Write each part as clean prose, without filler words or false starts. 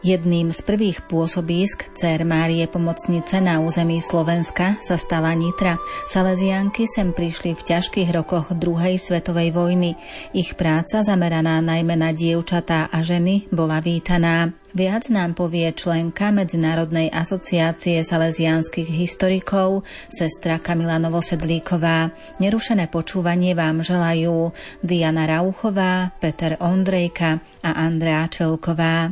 Jedným z prvých pôsobísk dcér Márie Pomocnice na území Slovenska sa stala Nitra. Salesianky sem prišli v ťažkých rokoch druhej svetovej vojny. Ich práca, zameraná najmä na dievčatá a ženy, bola vítaná. Viac nám povie členka Medzinárodnej asociácie salesiánskych historikov, sestra Kamila Novosedlíková. Nerušené počúvanie vám želajú Diana Rauchová, Peter Ondrejka a Andrea Čelková.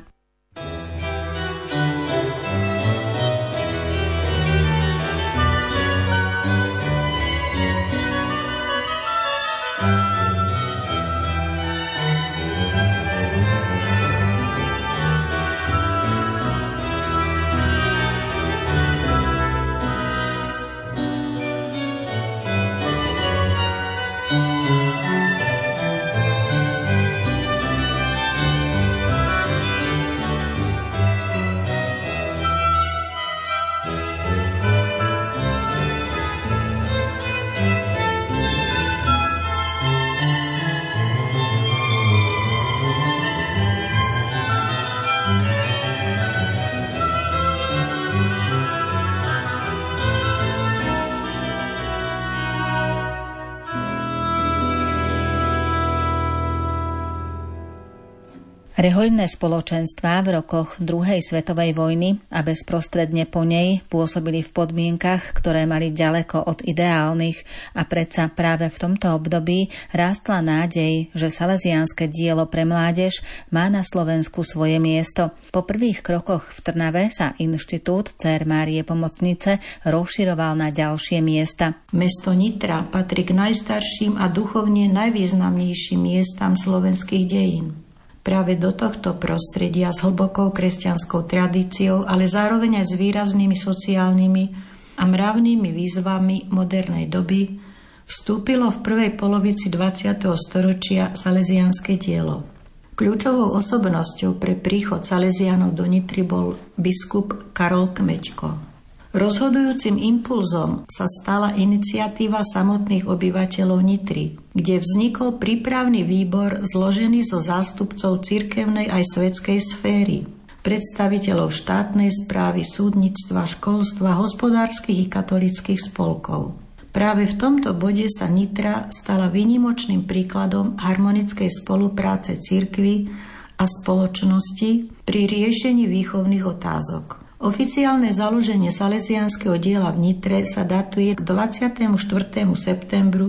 Rehoľné spoločenstvá v rokoch druhej svetovej vojny a bezprostredne po nej pôsobili v podmienkach, ktoré mali ďaleko od ideálnych a predsa práve v tomto období rástla nádej, že salesiánske dielo pre mládež má na Slovensku svoje miesto. Po prvých krokoch v Trnave sa inštitút dcér Márie Pomocnice rozširoval na ďalšie miesta. Mesto Nitra patrí k najstarším a duchovne najvýznamnejším miestam slovenských dejín. Práve do tohto prostredia s hlbokou kresťanskou tradíciou, ale zároveň aj s výraznými sociálnymi a mravnými výzvami modernej doby vstúpilo v prvej polovici 20. storočia salesiánske dielo. Kľúčovou osobnosťou pre príchod salesiánov do Nitry bol biskup Karol Kmeďko. Rozhodujúcim impulzom sa stala iniciatíva samotných obyvateľov Nitry, kde vznikol prípravný výbor zložený zo zástupcov cirkevnej aj svetskej sféry, predstaviteľov štátnej správy, súdnictva, školstva, hospodárskych i katolických spolkov. Práve v tomto bode sa Nitra stala výnimočným príkladom harmonickej spolupráce cirkvi a spoločnosti pri riešení výchovných otázok. Oficiálne založenie salesiánskeho diela v Nitre sa datuje k 24. septembru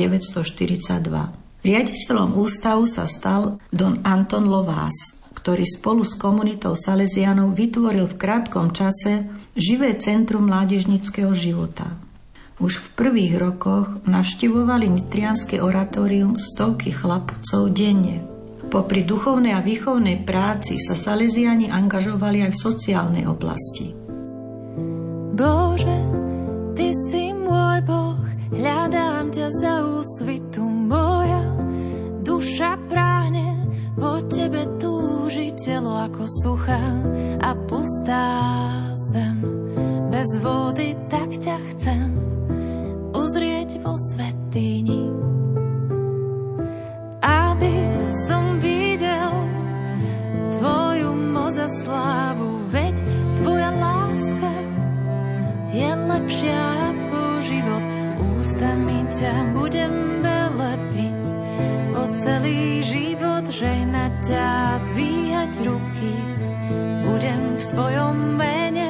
1942. Riaditeľom ústavu sa stal don Anton Lovás, ktorý spolu s komunitou salesiánov vytvoril v krátkom čase živé centrum mládežníckeho života. Už v prvých rokoch navštevovali nitrianske oratórium stovky chlapcov denne. Popri duchovnej a výchovnej práci sa salesiáni angažovali aj v sociálnej oblasti. Bože, Ty si môj Boh, hľadám ťa za úsvitu, moja duša práhne, po Tebe túži telo ako suchá a pustá zem. Bez vody tak ťa chcem uzrieť vo svätyni, aby som videl Tvoju moc a slávu, veď Tvoja láska je lepšia ako život. Ústami ťa budem velebiť, po celý život žehnať ťa, dvíhať ruky, budem v Tvojom mene.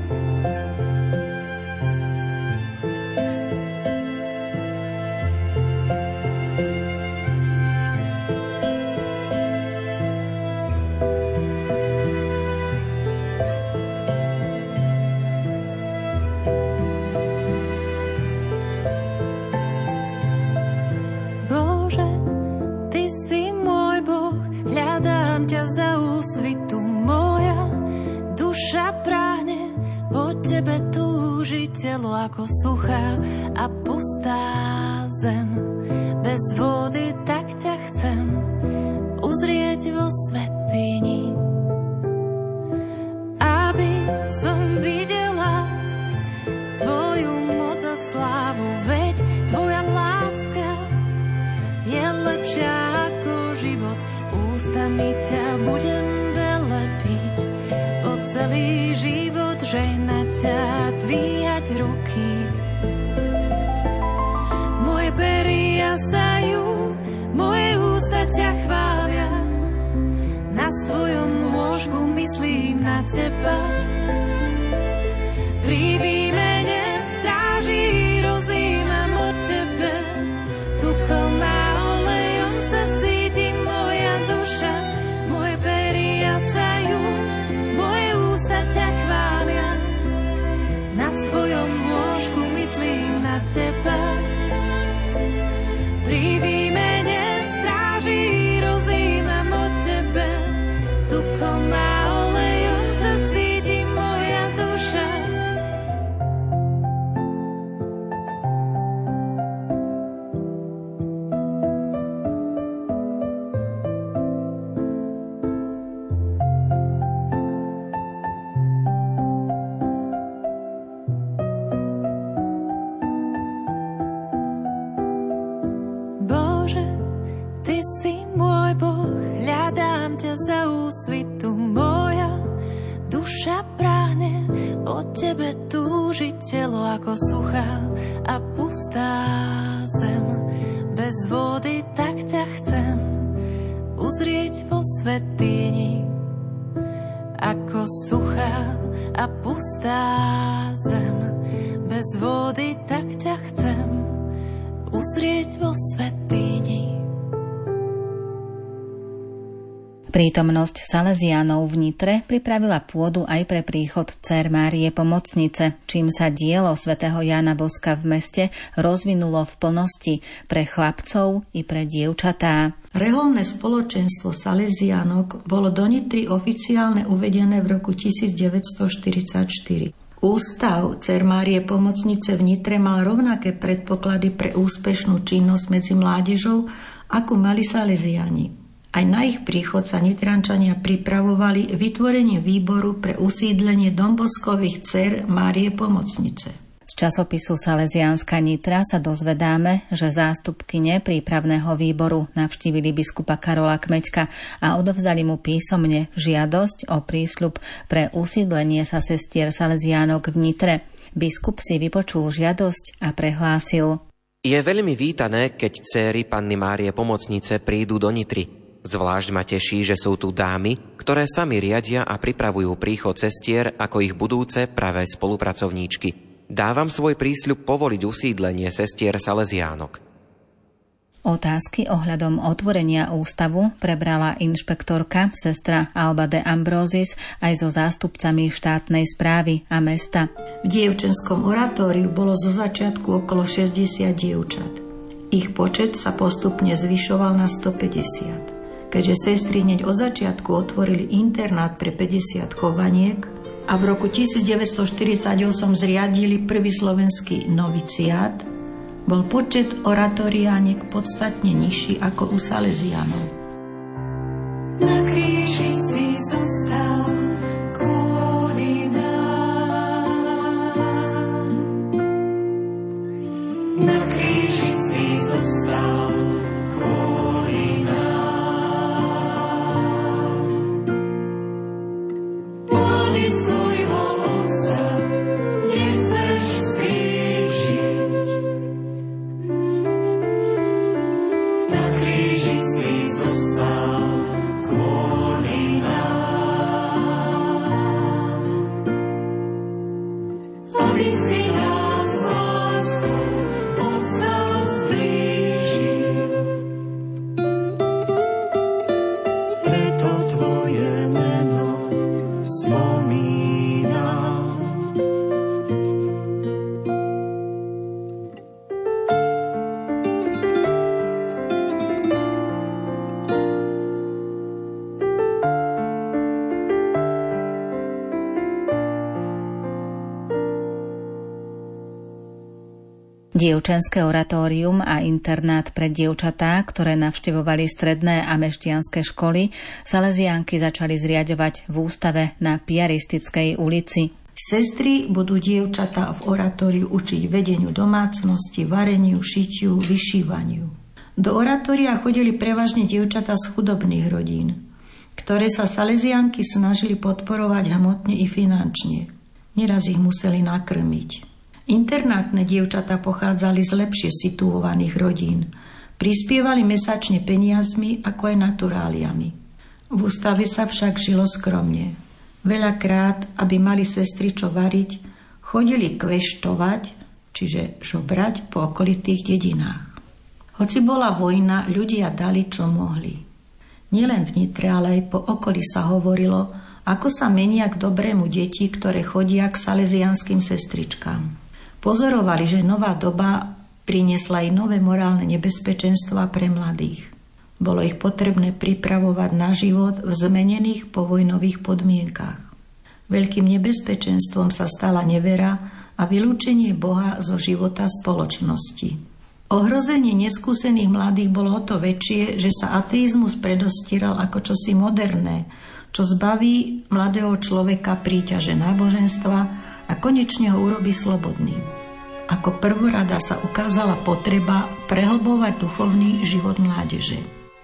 Telo ako suchá a pustá zem. Bez vody tak ťa chcem uzrieť vo svätyni, aby som videla Tvoju moc a slávu, veď Tvoja láska je lepšia ako život. Ústami ťa budem velebiť, celý život žehnať ťa, dvíhať ruky. Moje pery jasajú, moje ústa ťa chvália, na svojom lôžku myslím na teba. Pri výmene stráží rozímam o tebe, tukom a olejom sa síti moja duša. Moje pery jasajú, moje ústa ťa chvália, na svojom lôžku myslím na teba. Pri výmene stráží rozímam o tebe, tukom a olejom sa síti moja duša. Bože, Ty si môj Boh, hľadám ťa za úsvitu. Moja duša práhne po Tebe túži, telo ako suchá a pustá zem. Bez vody tak ťa chcem uzrieť vo svätyni. Ako suchá a pustá zem, bez vody tak ťa chcem uzrieť vo svätyni. Prítomnosť Salesiánov v Nitre pripravila pôdu aj pre príchod Dcér Márie Pomocnice, čím sa dielo svätého Jána Boska v meste rozvinulo v plnosti pre chlapcov i pre dievčatá. Reholné spoločenstvo Salesiánok bolo do Nitry oficiálne uvedené v roku 1944. Ústav Dcér Márie Pomocnice v Nitre mal rovnaké predpoklady pre úspešnú činnosť medzi mládežou, ako mali Salesiáni. Aj na ich príchod sa Nitrančania pripravovali vytvorenie výboru pre usídlenie Domboskových Dcér Márie Pomocnice. Z časopisu Salesiánska Nitra sa dozvedáme, že zástupkyne prípravného výboru navštívili biskupa Karola Kmeďka a odovzdali mu písomne žiadosť o prísľub pre usídlenie sa sestier Salesiánok v Nitre. Biskup si vypočul žiadosť a prehlásil: Je veľmi vítané, keď dcéry Panny Márie Pomocnice prídu do Nitry. Zvlášť ma teší, že sú tu dámy, ktoré sami riadia a pripravujú príchod sestier ako ich budúce pravé spolupracovníčky. Dávam svoj prísľub povoliť usídlenie sestier Salesiánok. Otázky ohľadom otvorenia ústavu prebrala inšpektorka sestra Alba de Ambrosis aj so zástupcami štátnej správy a mesta. V dievčenskom oratóriu bolo zo začiatku okolo 60 dievčat. Ich počet sa postupne zvyšoval na 150. Keďže sestry hneď od začiatku otvorili internát pre 50 chovaniek a v roku 1948 zriadili prvý slovenský noviciát, bol počet oratóriániek podstatne nižší ako u Salesiánov. Na kríži si zostal kvôli nám. Na kríži si zostal kvôli nám. Plný svojho Otca nechceš zblížiť. Na kríži si zostal kvôli nám. Aby si nás s láskou Otca zblížil. Preto tvoje meno spomínam. Dievčenské oratórium a internát pre dievčatá, ktoré navštevovali stredné a mešťanské školy, Salesiánky začali zriaďovať v ústave na Piaristickej ulici. Sestry budú dievčatá v oratóriu učiť vedeniu domácnosti, vareniu, šitiu, vyšívaniu. Do oratória chodili prevažne dievčatá z chudobných rodín. ktoré sa salezianky snažili podporovať hmotne i finančne. Neraz ich museli nakrmiť. Internátne dievčatá pochádzali z lepšie situovaných rodín. Prispievali mesačne peniazmi, ako aj naturáliami. V ústave sa však žilo skromne. Veľakrát, aby mali sestry čo variť, chodili kveštovať, čiže žobrať po okolitých dedinách. Hoci bola vojna, ľudia dali, čo mohli. Nielen v Nitre, ale aj po okolí sa hovorilo, ako sa menia k dobrému deti, ktoré chodia k salesianským sestričkám. Pozorovali, že nová doba priniesla aj nové morálne nebezpečenstvá pre mladých. Bolo ich potrebné pripravovať na život v zmenených povojnových podmienkach. Veľkým nebezpečenstvom sa stala nevera a vylúčenie Boha zo života spoločnosti. Ohrozenie neskúsených mladých bolo o to väčšie, že sa ateizmus predostieral ako čosi moderné, čo zbaví mladého človeka príťaže náboženstva a konečne ho urobí slobodným. Ako prvorada sa ukázala potreba prehlbovať duchovný život mládeže.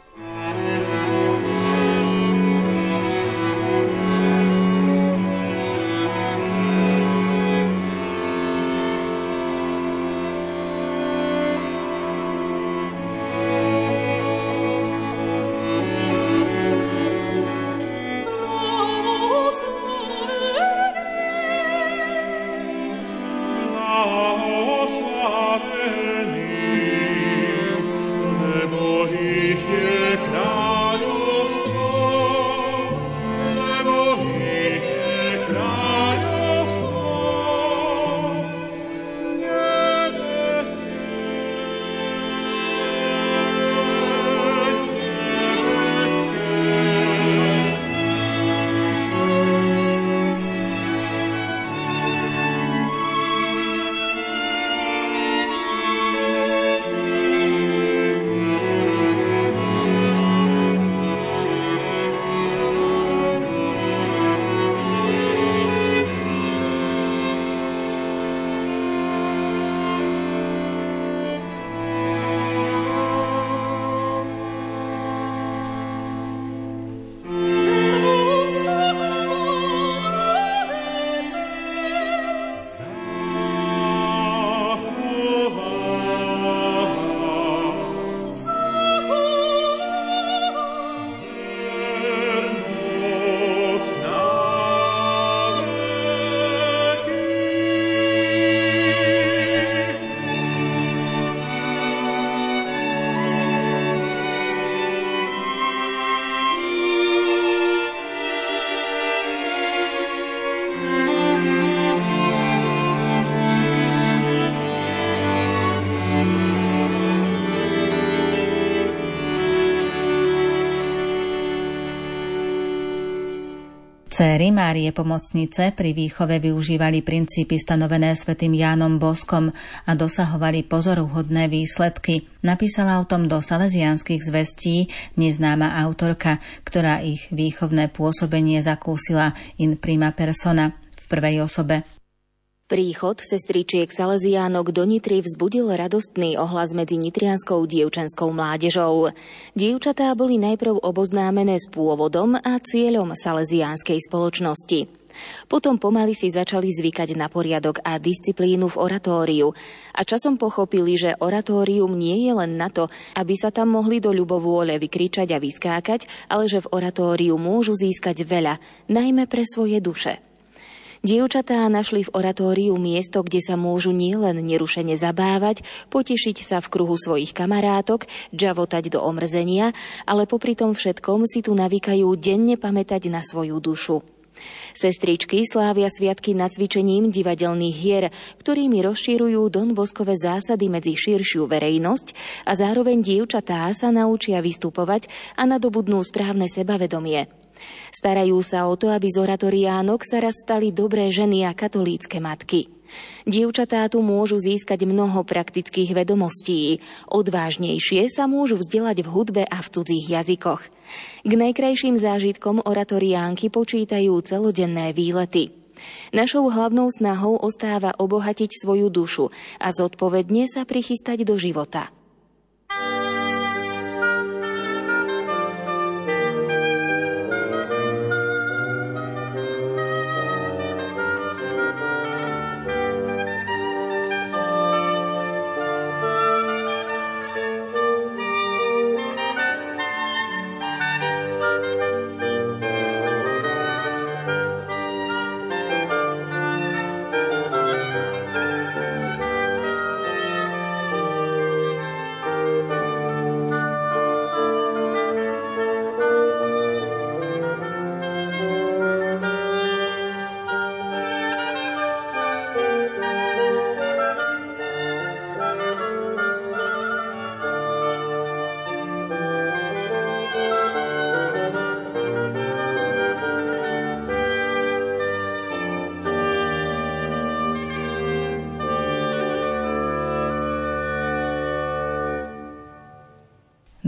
Céry Márie Pomocnice pri výchove využívali princípy stanovené svätým Jánom Boskom a dosahovali pozoruhodné výsledky. Napísala o tom do Salesiánskych zvestí neznáma autorka, ktorá ich výchovné pôsobenie zakúsila in prima persona, v prvej osobe. Príchod sestričiek Salesiánok do Nitry vzbudil radostný ohlas medzi nitrianskou dievčenskou mládežou. Dievčatá boli najprv oboznámené s pôvodom a cieľom salesiánskej spoločnosti. Potom pomaly si začali zvykať na poriadok a disciplínu v oratóriu a časom pochopili, že oratórium nie je len na to, aby sa tam mohli do ľubovôle vykričať a vyskákať, ale že v oratóriu môžu získať veľa, najmä pre svoje duše. Dievčatá našli v oratóriu miesto, kde sa môžu nielen nerušene zabávať, potešiť sa v kruhu svojich kamarátok, džavotať do omrzenia, ale popri tom všetkom si tu navykajú denne pamätať na svoju dušu. Sestričky slávia sviatky nacvičením divadelných hier, ktorými rozšírujú Don Boskove zásady medzi širšiu verejnosť a zároveň dievčatá sa naučia vystupovať a nadobudnú správne sebavedomie. Starajú sa o to, aby z oratoriánok sa raz stali dobré ženy a katolícke matky. Dievčatá tu môžu získať mnoho praktických vedomostí. Odvážnejšie sa môžu vzdelať v hudbe a v cudzích jazykoch. K najkrajším zážitkom oratoriánky počítajú celodenné výlety. Našou hlavnou snahou ostáva obohatiť svoju dušu a zodpovedne sa prichystať do života.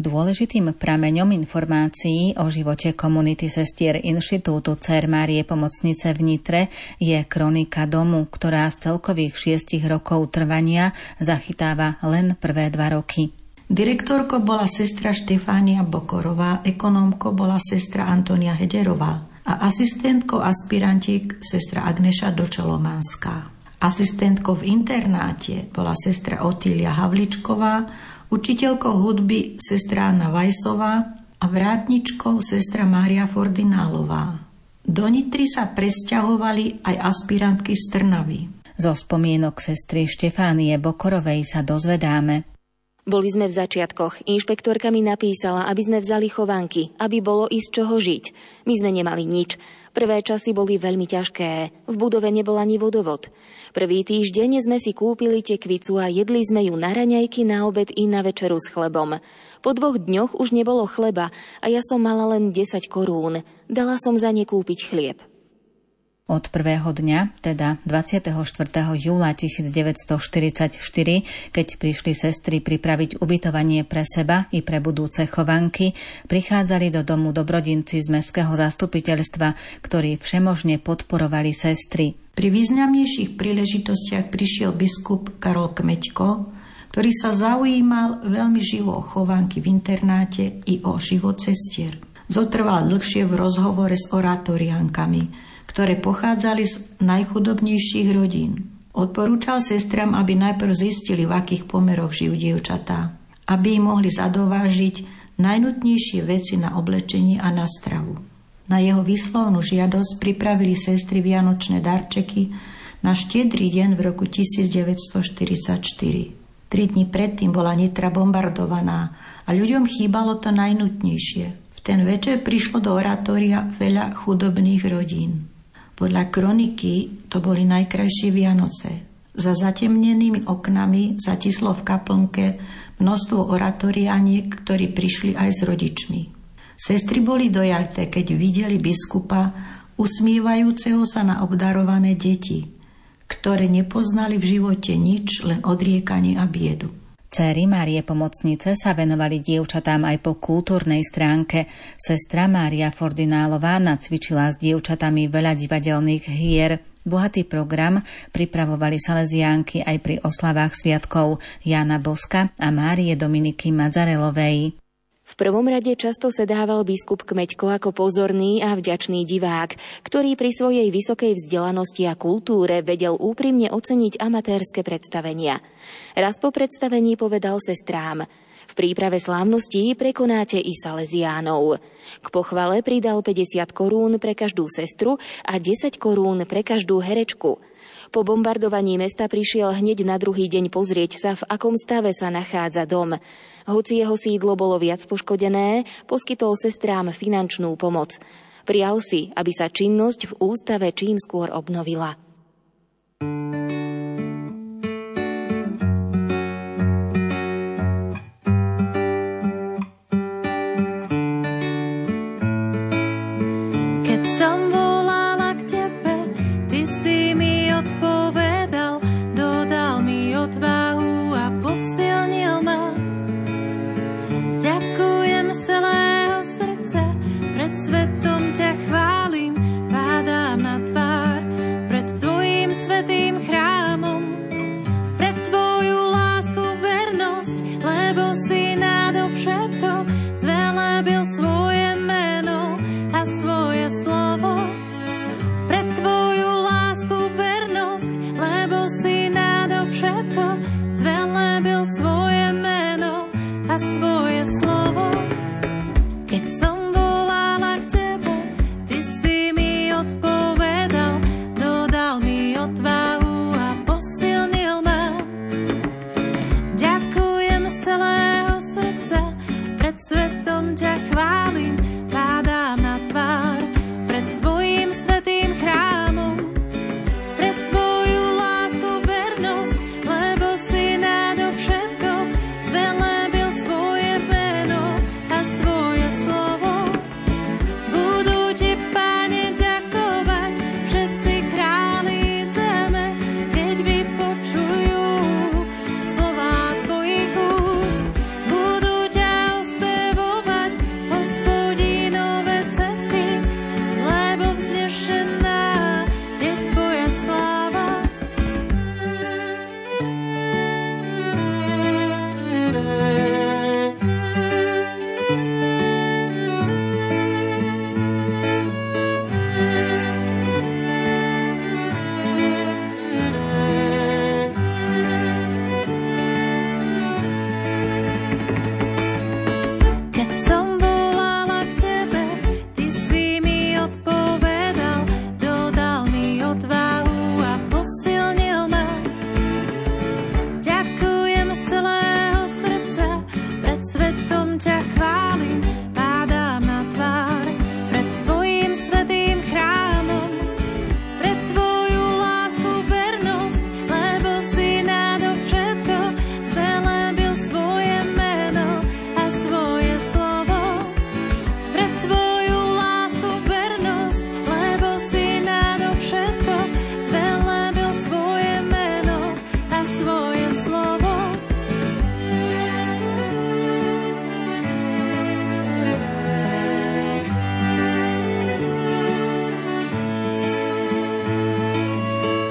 Dôležitým prameňom informácií o živote komunity sestier Inštitútu Dcér Márie Pomocnice v Nitre je kronika domu, ktorá z celkových 6 rokov trvania zachytáva len prvé 2 roky. Direktorkou bola sestra Štefánia Bokorová, ekonómkou bola sestra Antonia Hederová a asistentkou aspirantiek sestra Agneša Dočolománska. Asistentkou v internáte bola sestra Otília Havličková, učiteľkou hudby sestra Anna Vajsová a vrátničkou sestra Mária Fordinálová. Do Nitry sa presťahovali aj aspirantky z Trnavy. Zo spomienok sestry Štefánie Bokorovej sa dozvedáme. Boli sme v začiatkoch. Inšpektorka mi napísala, aby sme vzali chovanky, aby bolo ísť čoho žiť. My sme nemali nič. Prvé časy boli veľmi ťažké. V budove nebol ani vodovod. Prvý týždeň sme si kúpili tekvicu a jedli sme ju na raňajky, na obed i na večeru s chlebom. Po 2 dňoch už nebolo chleba a ja som mala len 10 korún. Dala som za ne kúpiť chlieb. Od prvého dňa, teda 24. júla 1944, keď prišli sestry pripraviť ubytovanie pre seba i pre budúce chovanky, prichádzali do domu dobrodinci z mestského zastupiteľstva, ktorí všemožne podporovali sestry. Pri významnejších príležitostiach prišiel biskup Karol Kmeďko, ktorý sa zaujímal veľmi živo o chovanky v internáte i o život sestier. Zotrval dlhšie v rozhovore s oratoriankami, ktoré pochádzali z najchudobnejších rodín. Odporúčal sestram, aby najprv zistili, v akých pomeroch žijú dievčatá, aby im mohli zadovážiť najnutnejšie veci na oblečenie a na stravu. Na jeho výslovnú žiadosť pripravili sestry vianočné darčeky na Štiedry deň v roku 1944. 3 dni predtým bola Nitra bombardovaná a ľuďom chýbalo to najnutnejšie. V ten večer prišlo do oratória veľa chudobných rodín. Podľa kroniky to boli najkrajšie Vianoce. Za zatemnenými oknami zatislo v kaplnke množstvo oratorianiek, ktorí prišli aj s rodičmi. Sestry boli dojaté, keď videli biskupa usmievajúceho sa na obdarované deti, ktoré nepoznali v živote nič, len odriekanie a biedu. Dcéry Márie Pomocnice sa venovali dievčatám aj po kultúrnej stránke. Sestra Mária Fordinálová nacvičila s dievčatami veľa divadelných hier. Bohatý program pripravovali saleziánky aj pri oslavách sviatkov Jána Boska a Márie Dominiky Madzarelovej. V prvom rade často sedával biskup Kmeďko ako pozorný a vďačný divák, ktorý pri svojej vysokej vzdelanosti a kultúre vedel úprimne oceniť amatérske predstavenia. Raz po predstavení povedal sestrám: v príprave slávností prekonáte i saleziánov. K pochvale pridal 50 korún pre každú sestru a 10 korún pre každú herečku. Po bombardovaní mesta prišiel hneď na druhý deň pozrieť sa, v akom stave sa nachádza dom. Hoci jeho sídlo bolo viac poškodené, poskytol sestrám finančnú pomoc. Prial si, aby sa činnosť v ústave čím skôr obnovila. Odvahu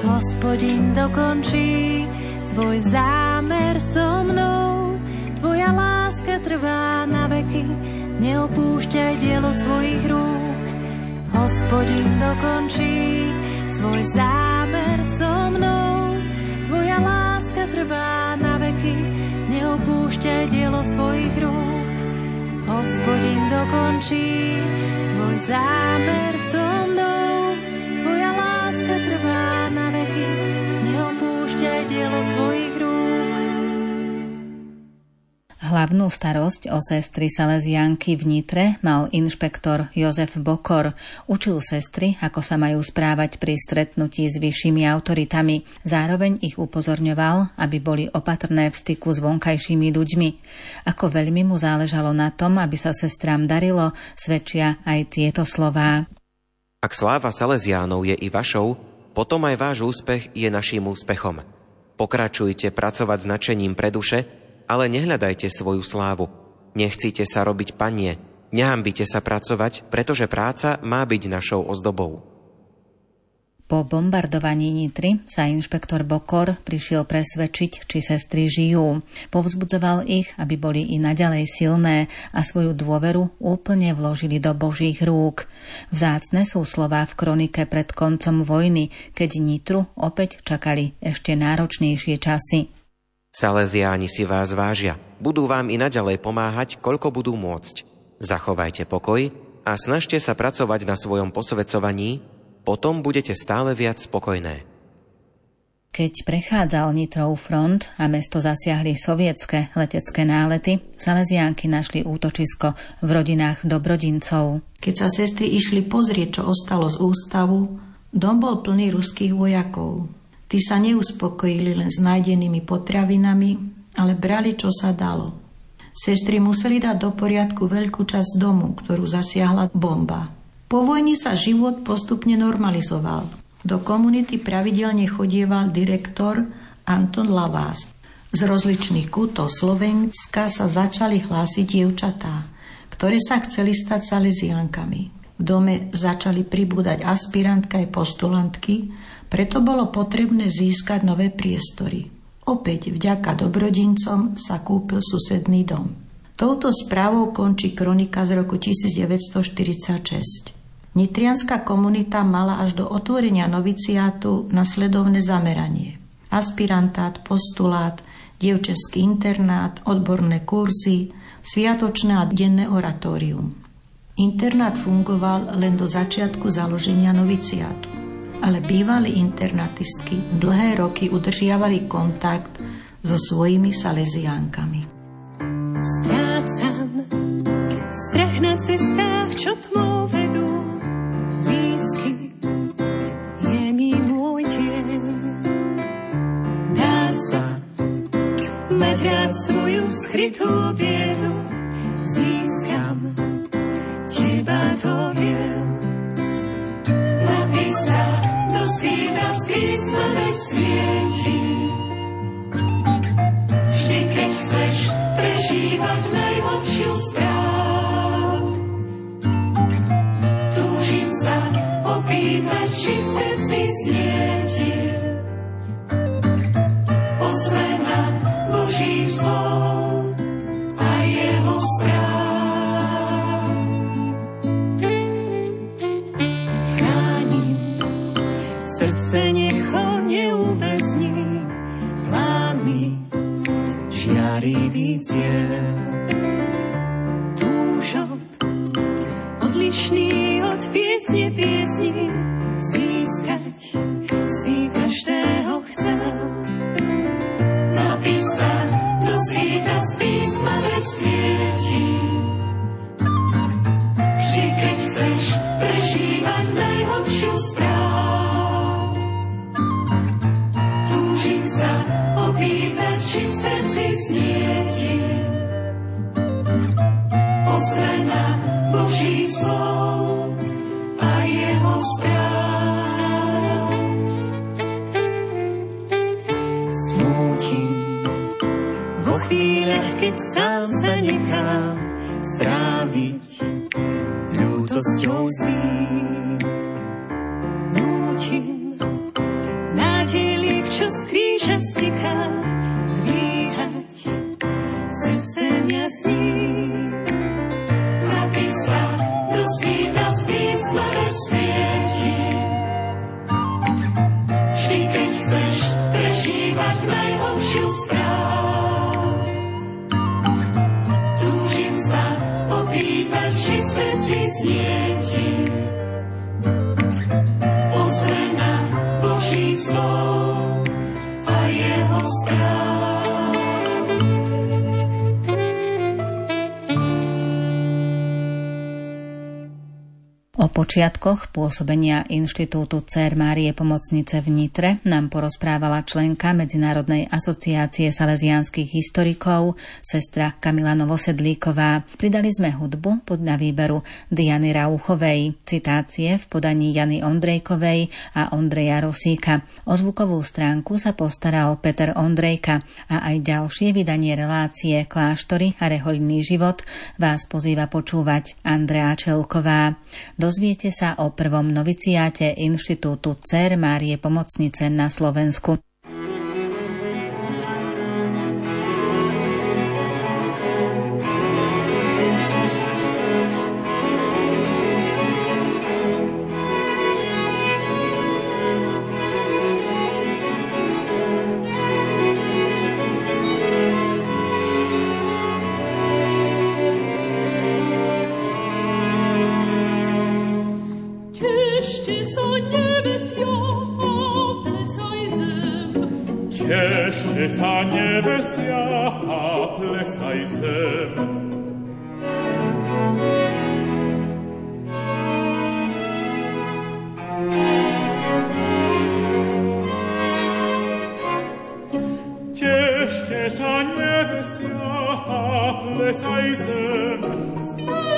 Hospodin dokončí svoj zámer so mnou. Tvoja láska trvá na veky, neopúšťaj dielo svojich rúk. Hospodin dokončí svoj zámer so mnou. Tvoja láska trvá na veky, neopúšťaj dielo svojich rúk. Hospodin dokončí svoj zámer so mnou. Tvoja láska trvá na veky, neopúšťaj dielo svojich rúk. Hlavnú starosť o sestry Salesianky v Nitre mal inšpektor Jozef Bokor. Učil sestry, ako sa majú správať pri stretnutí s vyššími autoritami. Zároveň ich upozorňoval, aby boli opatrné v styku s vonkajšími ľuďmi. Ako veľmi mu záležalo na tom, aby sa sestrám darilo, svedčia aj tieto slová. Ak sláva Salesiánov je i vašou, potom aj váš úspech je naším úspechom. Pokračujte pracovať s nadšením pre duše, ale nehľadajte svoju slávu. Nechcite sa robiť panie, nehambite sa pracovať, pretože práca má byť našou ozdobou. Po bombardovaní Nitry sa inšpektor Bokor prišiel presvedčiť, či sestry žijú. Povzbudzoval ich, aby boli i naďalej silné a svoju dôveru úplne vložili do Božích rúk. Vzácne sú slová v kronike pred koncom vojny, keď Nitru opäť čakali ešte náročnejšie časy. Salesiáni si vás vážia. Budú vám i naďalej pomáhať, koľko budú môcť. Zachovajte pokoj a snažte sa pracovať na svojom posväcovaní, potom budete stále viac spokojné. Keď prechádzal Nitrov front a mesto zasiahli sovietske letecké nálety, Salesiánky našli útočisko v rodinách dobrodincov. Keď sa sestry išli pozrieť, čo ostalo z ústavu, dom bol plný ruských vojakov. Tí sa neuspokojili len s nájdenými potravinami, ale brali, čo sa dalo. Sestry museli dať do poriadku veľkú časť domu, ktorú zasiahla bomba. Po vojni sa život postupne normalizoval. Do komunity pravidelne chodieval direktor Anton Lavás. Z rozličných kútov Slovenska sa začali hlásiť dievčatá, ktoré sa chceli stať salesiankami. V dome začali pribúdať aspirantka aj postulantky, preto bolo potrebné získať nové priestory. Opäť vďaka dobrodincom sa kúpil susedný dom. Touto správou končí kronika z roku 1946. Nitrianska komunita mala až do otvorenia noviciátu nasledovné zameranie. Aspirantát, postulát, dievčenský internát, odborné kurzy, sviatočné a denné oratórium. Internát fungoval len do začiatku založenia noviciátu. Ale bývalí internatistky dlhé roky udržiavali kontakt so svojimi salesiánkami. Strácam strach na cestách, čo tmou vedú. Blízky je mi môj deň. Dá sa mať rád svoju skrytú biedu. Získam teba, to viem. Napísať do sína z písma veď svieti. Vždy, keď chceš prežívať najhlbšiu správ, túžim sa opýtať, či v srdci snieti ozvena Božích slov a jeho správ. Srdce necho neuväzní, plánmi žiarivý cieľ. Túžob odlišný od piesne piesni, získať si každého chcel. Napísať do síta z písma veď svieti. Vždy, keď chceš prežívať najhlbšiu správ, sa opýtať, či v srdci snieti ozvena Božích slov a jeho správ. Smútim vo chvíľach, keď sám sa nechám stráviť ľútosťou zlým. Nútim v najhoršiu strán. Túžim sa opýtať, či v srdci snieti ozvena Božích slov a jeho správ. O počiatkoch pôsobenia Inštitútu Dcér Márie Pomocnice v Nitre nám porozprávala členka Medzinárodnej asociácie salesiánskych historikov, sestra Kamila Novosedlíková. Pridali sme hudbu podľa výberu Diany Rauchovej, citácie v podaní Jany Ondrejkovej a Ondreja Rosíka. O zvukovú stránku sa postaral Peter Ondrejka a aj ďalšie vydanie relácie Kláštory a rehoľný život vás pozýva počúvať Andrea Čelková. Dozviete sa o prvom noviciáte Inštitútu Dcér Márie Pomocnice na Slovensku. Cieszcie sa nebesia a plesaj zem. Cieszcie sa nebesia a plesaj zem.